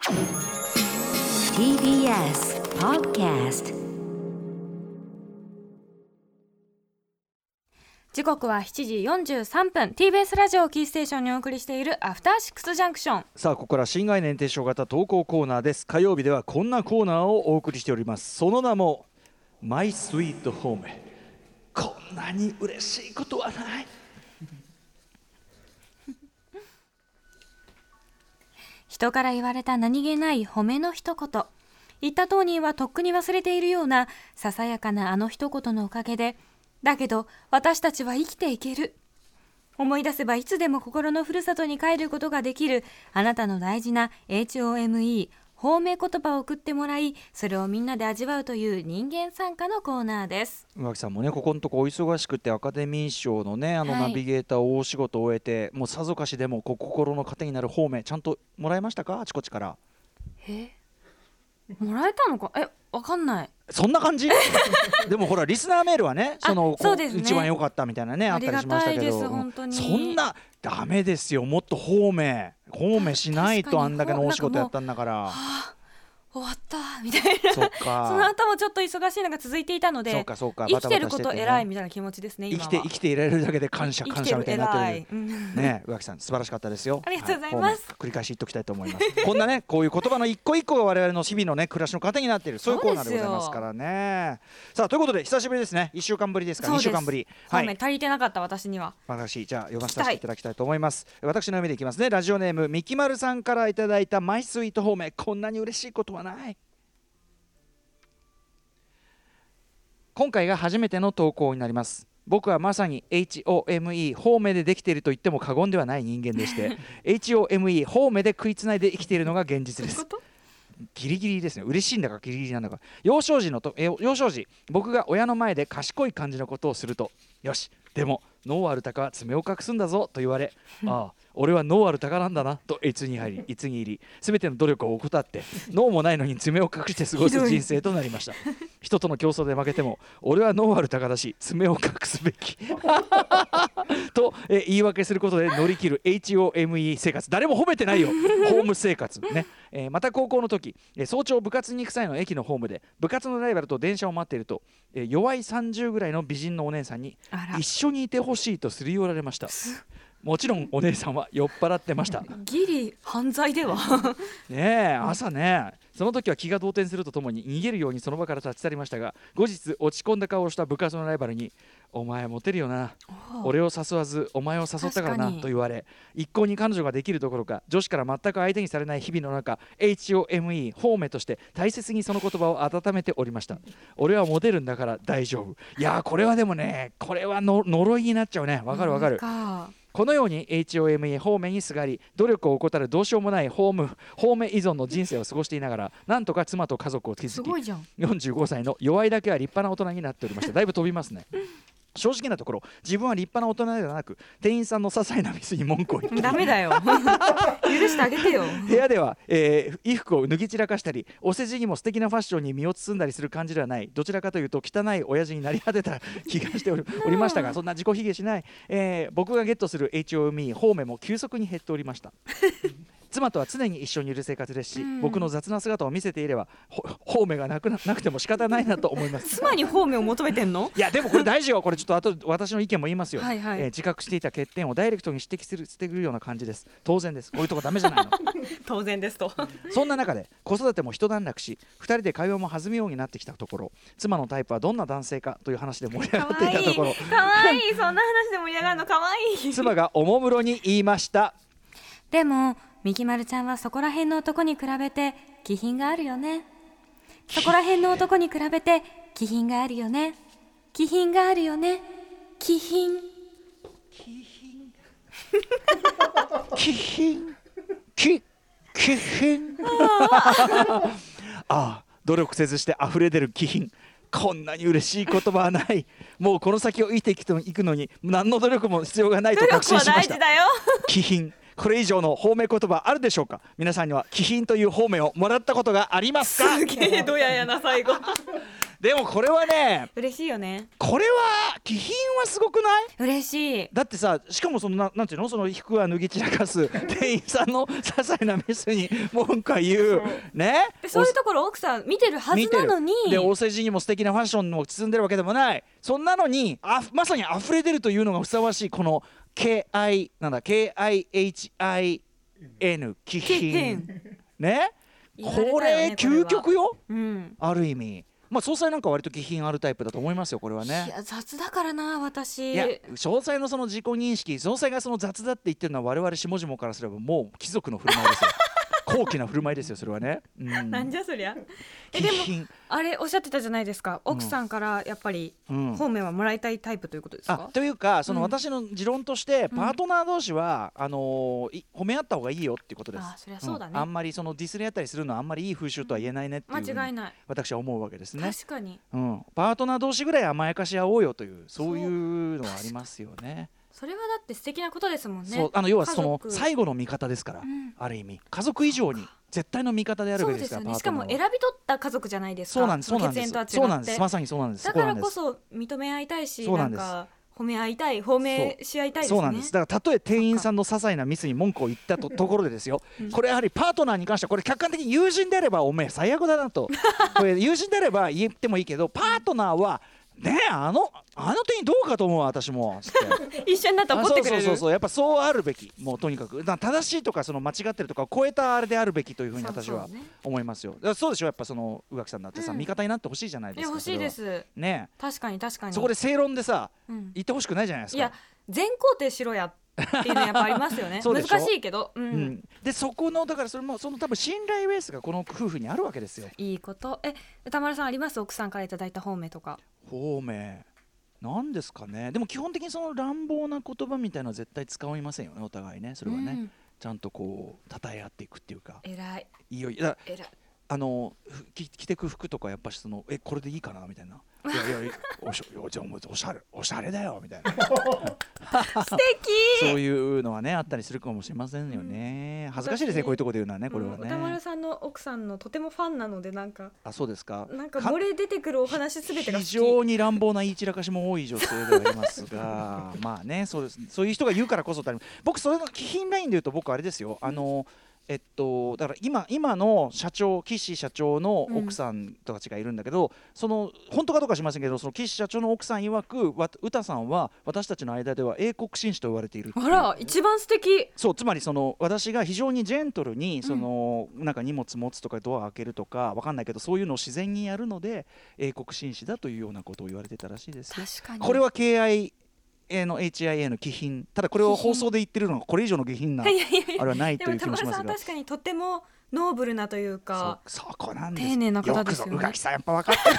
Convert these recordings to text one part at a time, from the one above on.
TBS Podcast。 時刻は7時43分 TBS ラジオキーステーションにお送りしているアフターシックスジャンクション。 さあここから新概念提唱型投稿コーナーです。火曜日ではこんなコーナーをお送りしております。その名もマイスイートホーム。こんなに嬉しいことはない。 人から言われた何気ない褒めの一言、言った当人はとっくに忘れているようなささやかなあの一言のおかげで、だけど私たちは生きていける。思い出せばいつでも心のふるさとに帰ることができるあなたの大事な HOME 褒め言葉を送ってもらい、それをみんなで味わうという人間参加のコーナーです。 宇垣さんもね、ここのとこお忙しくてアカデミー賞のねはいナビゲーターを大仕事を終えて、もうさぞかしでも心の糧になる褒めちゃんともらえましたか？あちこちからもらえたのか、わかんない。 そんな感じでもほらリスナーメールはね、 そうですね、 一番良かったみたいなねあったりしましたけど、 ありがたいです本当に。 そんなダメですよ。もっと褒めしないと。あんだけのお仕事やったんだから。 終わったみたいな。 そっか。 その後もちょっと忙しいのが続いていたので、 そうか生きてること偉いみたいな気持ちですね。今は生きていられるだけで感謝みたいになってるね。宇垣さん素晴らしかったですよ。 ありがとうございます。 繰り返し言っておきたいと思います。こんなねこういう言葉の一個一個が我々の日々のね暮らしの糧になっている、そういうコーナーでございますからね。さあということで久しぶりですね。1週間ぶりですか。2週間ぶり。 褒め足りてなかった私には。 私じゃあ読ませていただきたいと思います。私の読みでいきますね。ラジオネームみきまるさんからいただいたマイスイート褒め。こんなに嬉しいことはない。今回が初めての投稿になります。僕はまさに HOME 方面でできていると言っても過言ではない人間でしてHOME 方面で食いつないで生きているのが現実です。ギリギリですね。嬉しいんだかギリギリなんだか。幼少時僕が親の前で賢い感じのことをすると、よしでも脳ある鷹は爪を隠すんだぞと言われああ俺は脳ある鷹なんだなといつに入り全ての努力を怠って脳もないのに爪を隠して過ごす人生となりました人との競争で負けても俺は脳ある鷹だし爪を隠すべきと、言い訳することで乗り切る HOME 生活。誰も褒めてないよホーム生活ね。また高校の時、早朝部活に行く際の駅のホームで部活のライバルと電車を待っていると、弱い30ぐらいの美人のお姉さんに一緒にいてほしいとすり寄られました。もちろんお姉さんは酔っ払ってました。 ギリ犯罪ではねえ朝ね。その時は気が動転するとともに逃げるようにその場から立ち去りましたが、後日落ち込んだ顔をした部活のライバルにお前モテるよな、俺を誘わずお前を誘ったからなと言われ、一向に彼女ができるどころか女子から全く相手にされない日々の中 HOME 方面として大切にその言葉を温めておりました。俺はモテるんだから大丈夫。いやこれはでもね、これは呪いになっちゃうね。わかるわかる。このように HOME 方面にすがり努力を怠るどうしようもない方面依存の人生を過ごしていながら、なんとか妻と家族を築き45歳の弱いだけは立派な大人になっておりました。だいぶ飛びますね。正直なところ自分は立派な大人ではなく、店員さんの些細なミスに文句を言ってダメだよ許してあげてよ。 部屋では、衣服を脱ぎ散らかしたりお世辞にも素敵なファッションに身を包んだりする感じではない、どちらかというと汚い親父になり果てた気がしておりましたが、そんな自己卑下しない、僕がゲットする HOME 方面も急速に減っておりました妻とは常に一緒にいる生活ですし、僕の雑な姿を見せていれば方面がなくても仕方ないなと思います。 妻に方面を求めてんの？ いやでもこれ大事よ。これちょっと後私の意見も言いますよ。 はいはい、 自覚していた欠点をダイレクトに指摘してくるような感じです。当然です。こういうとこダメじゃないの当然ですとそんな中で子育ても一段落し、2人で会話も弾むようになってきたところ、妻のタイプはどんな男性かという話で盛り上がっていたところ、 かわいいそんな話で盛り上がるのかわいい妻がおもむろに言いました。 でもみきまるちゃんはそこら辺の男に比べて気品があるよね。そこら辺の男に比べて気品があるよね。気品があるよね。気品ああ、努力せずして溢れ出る気品。こんなに嬉しい言葉はない。もうこの先を生きていくのに何の努力も必要がないと確信しました。 努力は大事だよ。 気品、これ以上の褒め言葉あるでしょうか。皆さんには気品という褒めをもらったことがありますか？ すげえドヤやな最後でもこれはね、 嬉しいよね。 これは気品はすごくない？ 嬉しい。 だってさ、しかもそのなんていうの、その服は脱ぎ散らかす店員さんの些細なミスに文句は言うね。 でそういうところ奥さん見てるはずなのに、 でお世辞にも素敵なファッションも包んでるわけでもない。そんなのにまさに溢れ出るというのがふさわしいこの KIHIN 気品ね。これ究極よ、ある意味。まあ総裁なんか割と気品あるタイプだと思いますよこれはね。 いや雑だからな私。 いや総裁のその自己認識、総裁がその雑だって言ってるのは我々下々からすればもう貴族の振る舞いですよ高貴な振る舞いですよそれはね、 なんじゃそりゃ。でもあれおっしゃってたじゃないですか、奥さんからやっぱり方面はもらいたいタイプということですか？ というかその私の持論としてパートナー同士は褒め合った方がいいよっていうことです。 そりゃそうだね。 あんまりそのディスり合ったりするのはあんまりいい風習とは言えないねっていう間違いない私は思うわけですね。 確かに、 パートナー同士ぐらい甘やかし合おうよというそういうのはありますよね。 それはだって素敵なことですもんね。 そう要はその最後の味方ですから、ある意味家族以上に絶対の味方であるべきですから。 そうですよね。しかも選び取った家族じゃないですか。 そうなんです、 血縁とは違って。 そうなんです、まさにそうなんです。 だからこそ認め合いたいし、なんか褒め合いたい、褒めし合いたいですね。 そうなんです。だからたとえ店員さんの些細なミスに文句を言ったところでですよ、これやはりパートナーに関してはこれ客観的に友人であればおめえ最悪だなとこれ友人であれば言ってもいいけど、パートナーはねえあの店員どうかと思う私もつって一緒になって怒ってくれる。 そうやっぱそうあるべき。もうとにかく正しいとかその間違ってるとかを超えたあれであるべきというふうに私は思いますよ。そうでしょ。やっぱその宇垣さんだってさ、味方になってほしいじゃないですか。 欲しいですね。 確かに確かに。 そこで正論でさ、言ってほしくないじゃないですか。 いや全肯定しろやっていうのやっぱありますよね難しいけど、 でそこのだからそれもその多分信頼ベースがこの夫婦にあるわけですよ。 いいこと。歌丸さんあります？奥さんからいただいた方面とか。 方面なんですかね。でも基本的にその乱暴な言葉みたいなのは絶対使いませんよねお互いね。それはね、ちゃんとこう称え合っていくっていうか。 偉い。 いよいよ着てく服とかやっぱしそのこれでいいかなみたいな。いやおしゃれだよみたいな素敵そういうのはねあったりするかもしれませんよね。恥ずかしいですねこういうところで言うのはね。これはね歌丸さんの奥さんのとてもファンなのでなんかそうですか。 なんか漏れ出てくるお話すべてが好き。 非常に乱暴な言い散らかしも多い女性ではありますがまあねそうです。そういう人が言うからこそ僕それの気品ラインで言うと僕あれですよ。だから今の岸社長の奥さんたちがいるんだけど、その本当かどうかしませんけど、その岸社長の奥さん曰く歌さんは私たちの間では英国紳士と言われているっていう。 あら一番素敵。 そうつまりその私が非常にジェントルにその、なんか荷物持つとかドア開けるとかわかんないけどそういうのを自然にやるので英国紳士だというようなことを言われてたらしいですよ。 確かに。 これは KIA の HIA の気品。ただこれを放送で言ってるのがこれ以上の下品なあれはないという気もしますが。 でも田村さん確かにとってもノーブルなというかそこなんです。 丁寧な方ですよね。 よくぞ宇垣さんやっぱ分か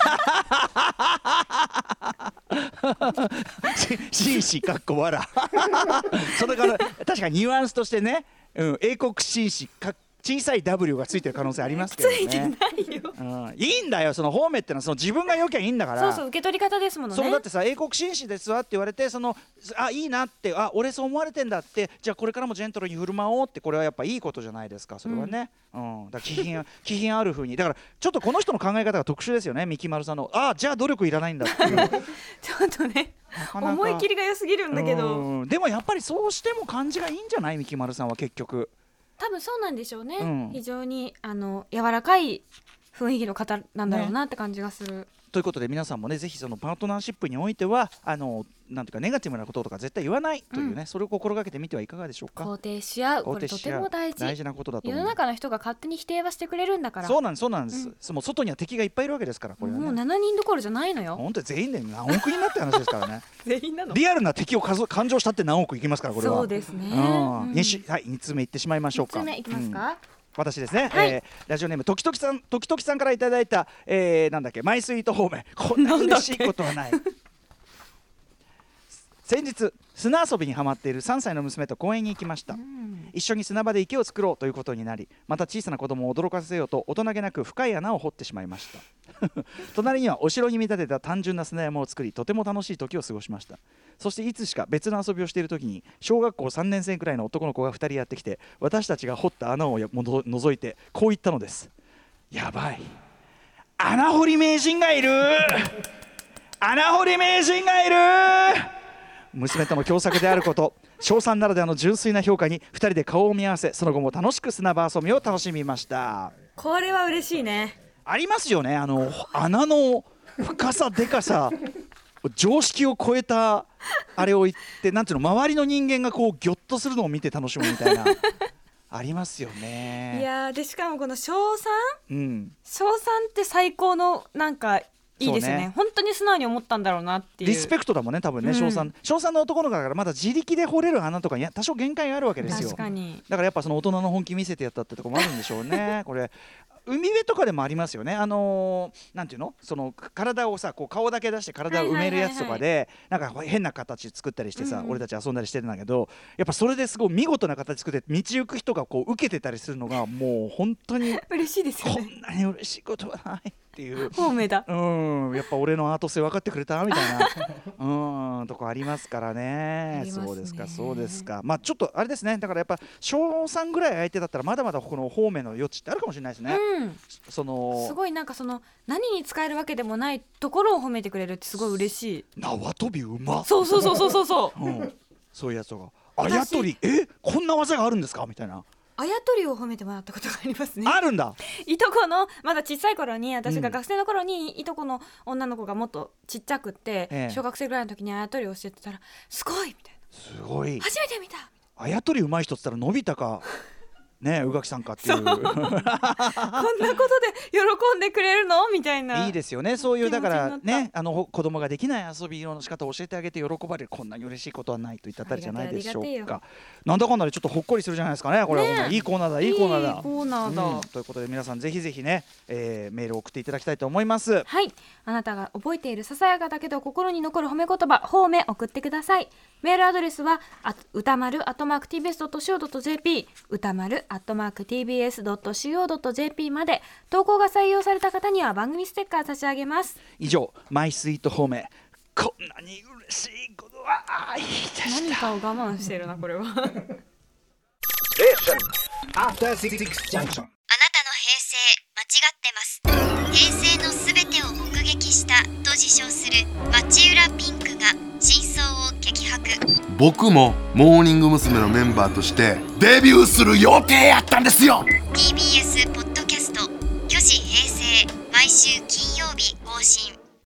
ってる紳士かっこわらそれから確かにニュアンスとしてね、英国紳士小さい W がついてる可能性ありますけどね。 ついてないよ、 いいんだよその方面ってのはその自分が良きゃいいんだから。 そう受け取り方ですものね。 そうだってさ英国紳士ですわって言われてそのいいなって俺そう思われてんだってじゃあこれからもジェントルに振る舞おうってこれはやっぱいいことじゃないですかそれはね、だから気品ある風にだからちょっとこの人の考え方が特殊ですよね。ミキマルさんのじゃあ努力いらないんだっていうちょっとね思い切りが良すぎるんだけどでもやっぱりそうしても感じがいいんじゃないミキマルさんは結局。 多分そうなんでしょうね、非常に柔らかい雰囲気の方なんだろうなって感じがする、 ということで皆さんもねぜひそのパートナーシップにおいてはなんていうかネガティブなこととか絶対言わないというね、それを心がけてみてはいかがでしょうか。 肯定し合うこれとても大事なことだと思う。 世の中の人が勝手に否定はしてくれるんだから。 そうなんです、もう外には敵がいっぱいいるわけですからこれは、ね、 もう7人どころじゃないのよ。 本当に全員で何億人になって話ですからね全員なの。 リアルな敵を勘定したって何億いきますからこれは。 そうですね、 2つ目いってしまいましょうか。 2つ目いきますか、 私ですね、 はい、 ラジオネーム時々さんからいただいた、なんだっけマイスイート方面。こんな嬉しいことはない先日砂遊びにハマっている3歳の娘と公園に行きました、一緒に砂場で池を作ろうということになりまた小さな子供を驚かせようと大人げなく深い穴を掘ってしまいました隣にはお城に見立てた単純な砂山を作りとても楽しい時を過ごしました。そしていつしか別の遊びをしている時に小学校3年生くらいの男の子が2人やってきて私たちが掘った穴を覗いてこう言ったのです。やばい穴掘り名人がいる穴掘り名人がいる。娘との共作であること、小3ならではの純粋な評価に2人で顔を見合わせ、その後も楽しく砂場遊びを楽しみました。 これは嬉しいね。 ありますよね、穴の深さでかさ常識を超えたあれを言って、なんていうの、周りの人間がこうギョッとするのを見て楽しむみたいなありますよね。 いやでしかもこの小 3?、 うん、 小3って最高のなんかいいですよ ね。本当に素直に思ったんだろうなっていうリスペクトだもんね多分ね、小3の男の子だからまだ自力で掘れる穴とかに多少限界があるわけですよ。 確かに。 だからやっぱその大人の本気見せてやったってところもあるんでしょうねこれ海辺とかでもありますよね。なんていうの、その体をさこう顔だけ出して体を埋めるやつとかで、なんか変な形作ったりしてさ、俺たち遊んだりしてるんだけど、やっぱそれですごい見事な形作って道行く人がこう受けてたりするのがもう本当に嬉しいですよね。 こんなに嬉しいことはないっていう方面だ。 やっぱ俺のアート性分かってくれたみたいなとこありますからね。そうですかそうですか。まあちょっとあれですね、だからやっぱ小3ぐらい相手だったらまだまだこの方面の余地ってあるかもしれないですね。そのすごいなんかその何に使えるわけでもないところを褒めてくれるってすごい嬉しい。 縄跳びうま。 そう、 そういうやつとかあやとりこんな技があるんですかみたいな。 あやとりを褒めてもらったことがありますね。 あるんだ。 いとこのまだ小さい頃に、私が学生の頃にいとこの女の子がもっとちっちゃくって、小学生ぐらいの時にあやとりを教えてたらすごいみたいな。 すごい。 初めて見た。 あやとりうまい人っつったらのび太かね、宇垣さんかっていうこんなことで喜んでくれるのみたいな。 いいですよね、そういうだからね、子供ができない遊びの仕方を教えてあげて喜ばれる、こんなに嬉しいことはないといったあたりじゃないでしょうか。なんだかんだでちょっとほっこりするじゃないですかねこれは。いいコーナーだいいコーナーだ。 いいコーナーだ、 ということで皆さんぜひぜひね、メールを送っていただきたいと思います。 はい、あなたが覚えているささやかだけど心に残る褒め言葉、褒め送ってください。メールアドレスは歌丸@tbs.co.jp 歌丸@tbs.co.jp まで。投稿が採用された方には番組ステッカー差し上げます。 以上マイスイート褒め、こんなに嬉しいことはいいでした。 何かを我慢してるなこれはあなたの平成間違ってます。平成のすべてを目撃したと自称する町浦ピンクが真相を激白。 僕もモーニング娘。のメンバーとしてデビューする予定やったんですよ。 TBS ポッドキャスト、巨子平成、毎週金曜日更新。